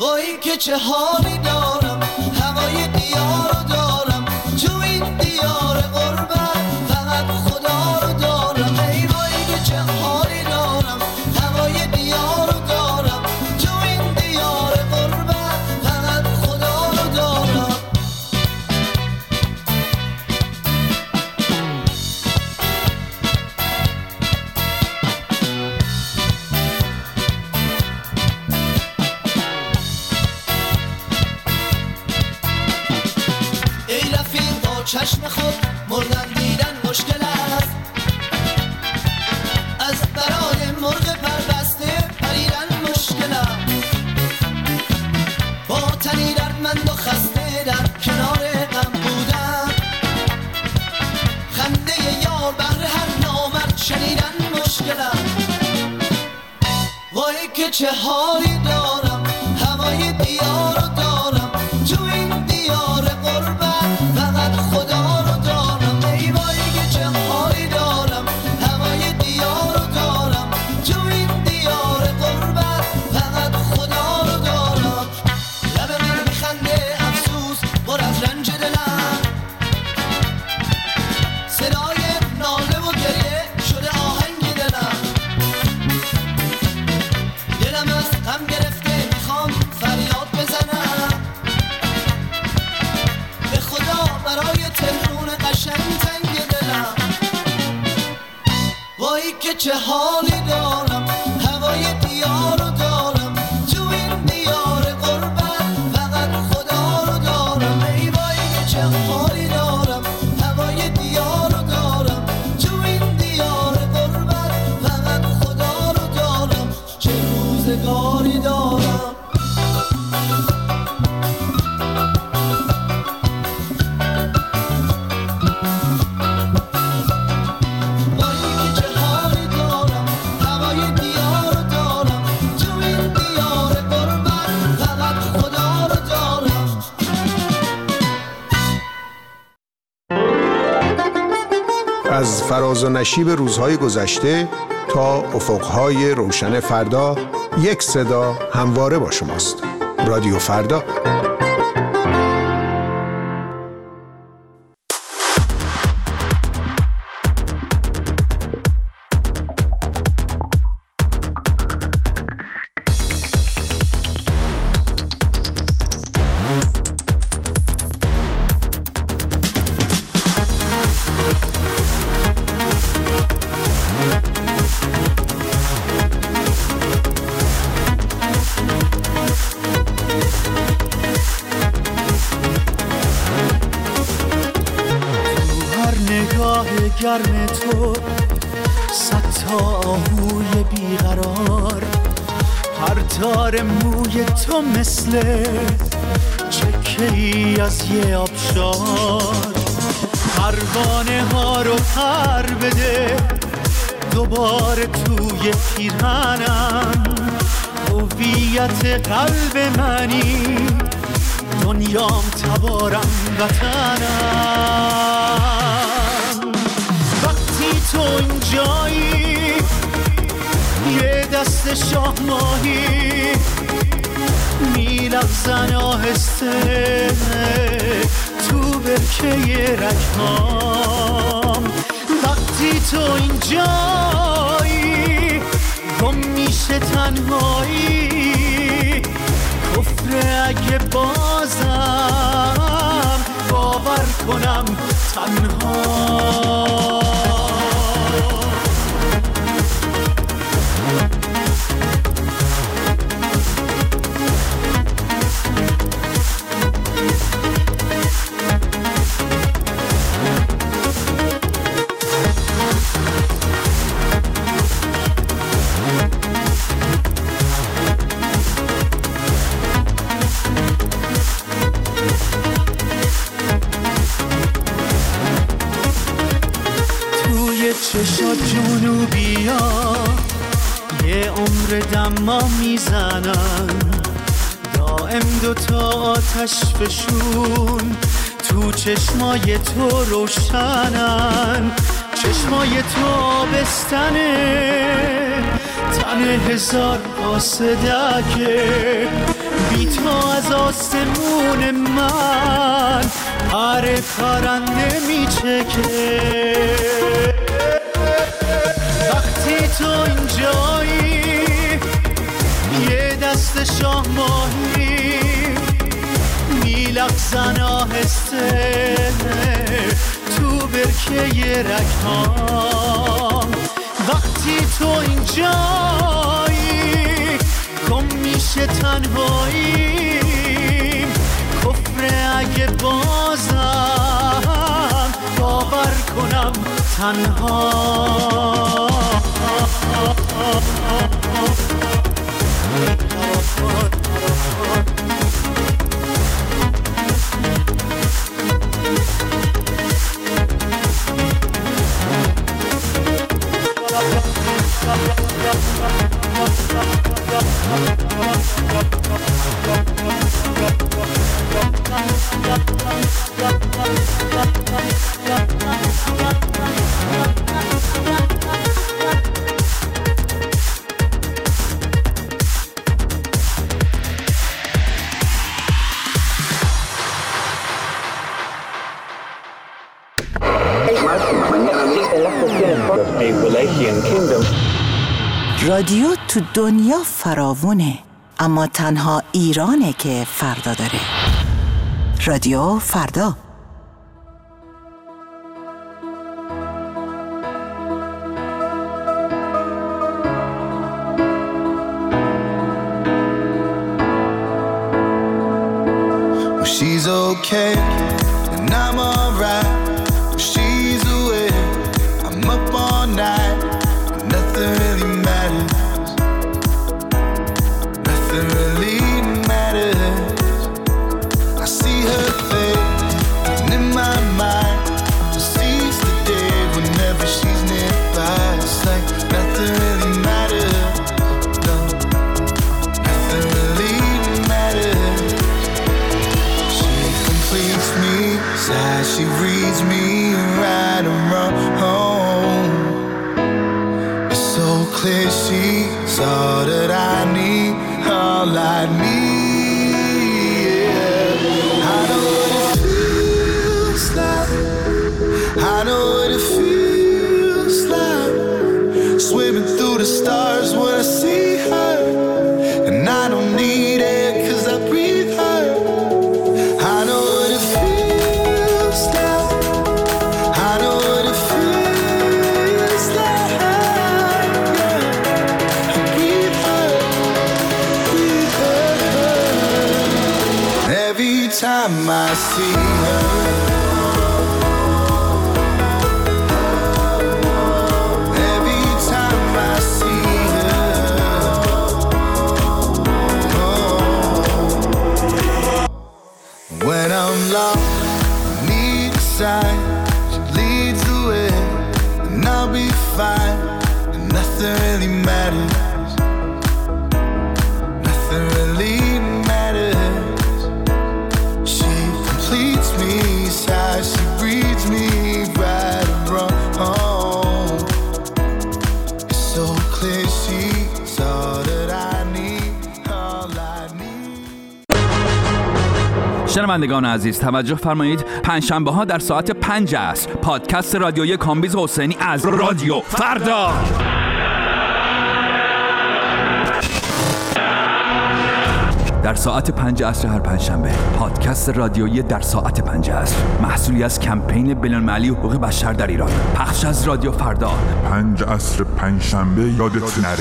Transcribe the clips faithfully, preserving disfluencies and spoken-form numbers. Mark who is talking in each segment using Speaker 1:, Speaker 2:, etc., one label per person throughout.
Speaker 1: وای که چه حالی دارم، هوای دیار دارم، تو این دیار غربت فقط خدا رو دارم. ای وای که چه حالی دارم، هوای دیار دارم، تو این دیار غربت فقط خدا رو دارم. چشم خود مردن دیدن مشکل است، از برای مرغ پربسته پریدن مشکل است. با تنی دردمند و خسته در کنار غم بودن، خنده یار بهر هر نامرد شنیدن مشکل است. وای که چه حالی دارم، هوای دیار دارم، تو این دیار غربت فقط خدا رو دارم. ای وای که چه حالی دارم، هوای دیار دارم، تو این دیار غربت فقط خدا رو دارم. لب من میخنده افسوس پر از رنج دلم، صدای ناله و گریه شده آهنگ دلم. دلم از غم گرفته میخوام فریاد بزنم، به خدا برای تهرون قشنگ تنگ دلم. وای که چه حالی دارم، هوای دیار دارم، تو این دیار غربت فقط خدا رو دارم. ای وای که چه حالی دارم، هوای دیار دارم، تو این دیار غربت فقط خدا رو دارم. چه روزگاری دارم.
Speaker 2: از فراز و نشیب روزهای گذشته تا افقهای روشن فردا، یک صدا همواره با شماست. رادیو فردا.
Speaker 3: گرم تو صد تا آهوی بیقرار، هر تار موی تو مثل چکه‌ای از یه آبشار. پروانه ها رو پر بده دوباره توی پیرهنم، هویت قلب منی، دنیام تبارم وطنم. تو اینجایی یه دست شاه ماهی میلغزن آهسته تو برکه رگهام. وقتی تو اینجایی گم میشه تنهایی، کفر اگه بازم باور کنم تنها. چشات جنوبیا یه عمر دما میزنن، دائم دوتا آتش فشون تو چشمای تو روشنن. چشمای تو آبستنه، تن هزار قاصدکه، بی تو از آسمون من هر پرنده میچکه. وقتی تو اینجایی یه دست شاه ماهی میلغزن آهسته تو برکه رگ‌هام. وقتی تو اینجایی گم میشه تنهاییم، کفر اگه بازم باور کنم تنها.
Speaker 4: رادیو تو دنیا فراوونه، اما تنها ایرانه که فردا داره. رادیو فردا.
Speaker 1: She's okay and I'm alright. She's away, I'm up all night. Nothing really matters. Nothing really matters. I see her face and in my mind just sees the day whenever she's nearby. It's like nothing really matters. No, nothing really matters. She completes me, sighs, she reads me right around home. It's so clear she's all that I need, all I need. Yeah. I know what it feels like. I know what it feels like. Swimming through the stars when I see her, and I don't need it 'cause I breathe her. I know what it feels like. I know what it feels like. Yeah. I breathe her, breathe her. Every time I see her, every time I see her, oh. When I'm lost, need a sign. She leads the way, and I'll be fine. And nothing really matters. Nothing really matters. She completes me, sighs, she breathes me right around. It's so clear she's all that I need, all I need.
Speaker 5: شنوندگان عزیز توجه فرمایید، پنجشنبه ها در ساعت پنج عصر پادکست رادیویی کامبیز حسینی از رادیو فردا. در ساعت پنج عصر هر پنجشنبه پادکست رادیویی در ساعت پنج عصر، محصولی از کمپین بین‌المللی حقوق بشر در ایران، پخش از رادیو فردا.
Speaker 6: پنج عصر پنجشنبه یادت نره.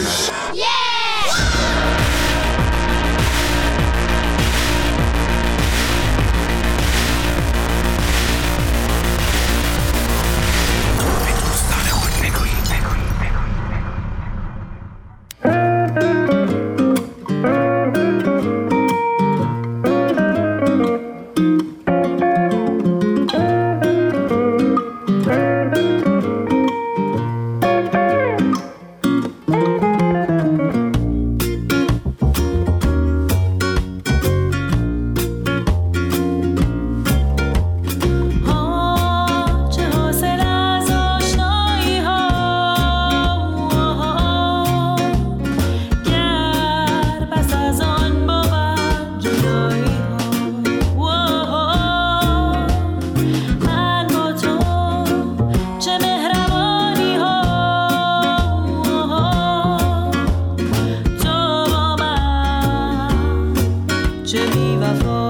Speaker 1: بی وفا